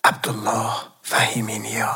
Abdullah Fəhimi Niya.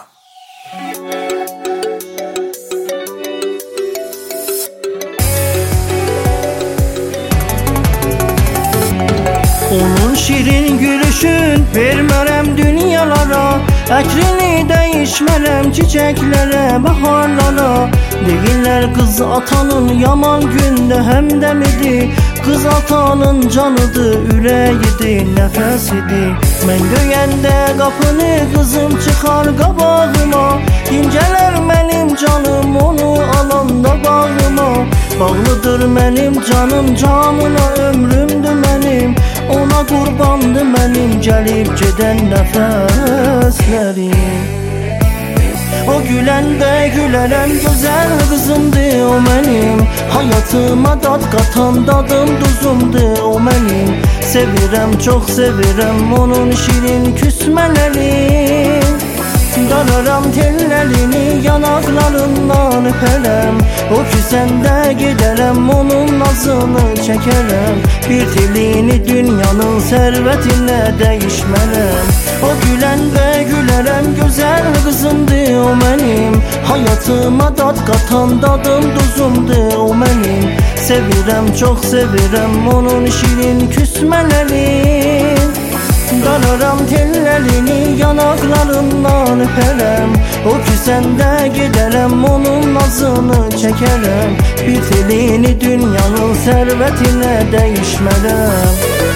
Onun şirin gülüşün vermərəm dünyalara, əkrini dəyişmərəm çiçəklere, baharlara. Deyirlər qız atanın yaman gündə həmdəmidir, qız atanın canıdır, ürəyidir, nəfəsidir. Mən döyəndə qapını qızım çıxar qabağıma, incələr mənim canım onu alanda bağıma. Bağlıdır mənim canım canına, ömrümdür mənim, ona qurbandı mənim gəlib gedən nəfəslərim. O güləndə gülərəm, gözəl qızımdır o mənim, hayatıma dad qatan dadım duzumdur o mənim. Sevirəm, çox sevirəm onun şirin küsmələrini, dararam telləlini, yanaqlarından öpərəm. O küsəndə gedərəm, onun nazını çəkərəm, bir tilini dünyanın sərvətinə dəyişmərəm. O güləndə gülərəm, gözəl qızımdır o mənim, hayatıma dad qatan dadım duzumdur o mənim. Sevirəm, çox sevirəm onun şirin küsmələrini, dararam telləlini, yanaqlarından öpərəm. O küsəndə gedərəm, onun nazını çəkərəm, bir tilini dünyanın sərvətinə dəyişmərəm.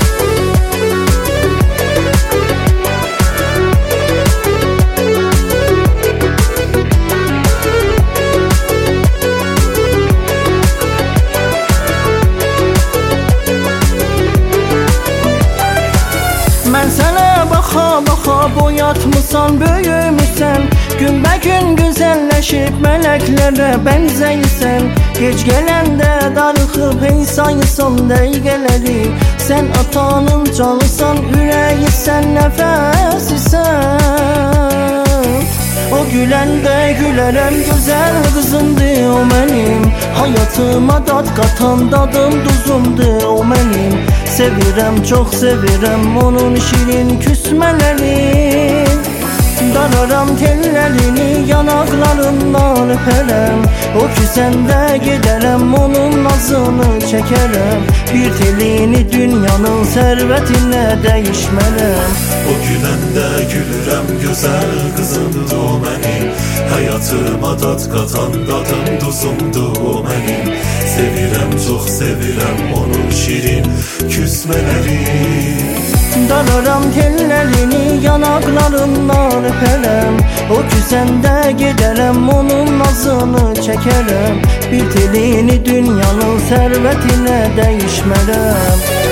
Mən sənə baxa-baxa boyatmısan, böyümüsən, günbə-gün gözəlləşib mələklərə bənzəyirsən. Gec gələndə darıxıb hey sayırsan dəqiqələri, sən atanın canısan, ürəyisən, nəfəsisən. O güləndə gülərəm, gözəl qızımdır o mənim, hayatıma dad qatan dadım duzumdur o mənim. Sevirəm, çox sevirəm onun şirin küsmələrini, dararam telləlini, yanaqlarından öpərəm. O küsəndə gedərəm, onun nazını çəkərəm, bir tilini dünyanın sərvətinə dəyişmərəm. O güləndə gülürəm, gözəl qızımdır o mənim, hayatıma dad qatan dadım duzumdur o mənim. Sevirəm, çox sevirəm onun şirin küsmələrini, dararam telləlini, yanaqlarından öpərəm. O küsəndə gedərəm, onun nazını çəkərəm, bir tilini dünyanın sərvətinə dəyişmərəm.